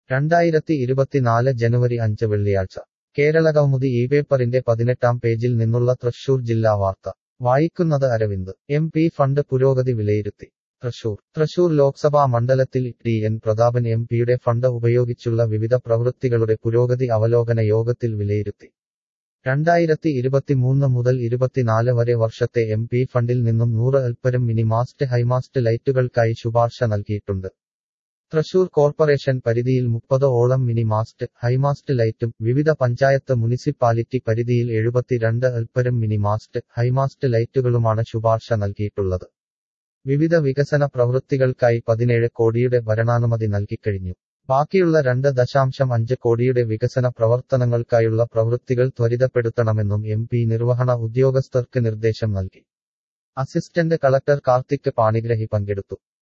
2024 ജനുവരി 5 വെള്ളിയാഴ്ച കേരളകൗമുദി ഈ പേപ്പറിന്റെ 18-ാം പേജിൽ നിന്നുള്ള തൃശൂർ ജില്ലാ വാർത്ത വായിക്കുന്നത് അരവിന്ദ്. എം.പി. ഫണ്ട് പുരോഗതി വിലയിരുത്തി. തൃശൂർ ലോക്സഭാ മണ്ഡലത്തിൽ ടി.എൻ. പ്രതാപൻ എം.പിയുടെ ഫണ്ട് ഉപയോഗിച്ചുള്ള വിവിധ പ്രവൃത്തികളുടെ പുരോഗതി അവലോകന യോഗത്തിൽ വിലയിരുത്തി. 2023 മുതൽ 24 വരെ വർഷത്തെ എം.പി. ഫണ്ടിൽ നിന്നും 100 ൽപ്പരം മിനി മാസ്റ്റ് ഹൈമാസ്റ്റ് ലൈറ്റുകൾക്കായി ശുപാർശ നൽകിയിട്ടുണ്ട്. തൃശൂർ കോർപ്പറേഷൻ പരിധിയിൽ 30-ഓളം മിനി മാസ്റ്റ്, ഹൈമാസ്റ്റ് ലൈറ്റും വിവിധ പഞ്ചായത്ത് മുനിസിപ്പാലിറ്റി പരിധിയിൽ 72 ൽപ്പരം മിനി മാസ്റ്റ്, ഹൈമാസ്റ്റ് ലൈറ്റുകളുമാണ് ശുപാർശ നൽകിയിട്ടുള്ളത്. വിവിധ വികസന പ്രവൃത്തികൾക്കായി 17 കോടിയുടെ ഭരണാനുമതി നൽകിക്കഴിഞ്ഞു. ബാക്കിയുള്ള 2.5 കോടിയുടെ വികസന പ്രവർത്തനങ്ങൾക്കായുള്ള പ്രവൃത്തികൾ ത്വരിതപ്പെടുത്തണമെന്നും എം.പി. നിർവഹണ ഉദ്യോഗസ്ഥർക്ക് നിർദ്ദേശം നൽകി. അസിസ്റ്റന്റ് കളക്ടർ കാർത്തിക് പാണിഗ്രഹി പങ്കെടുത്തു.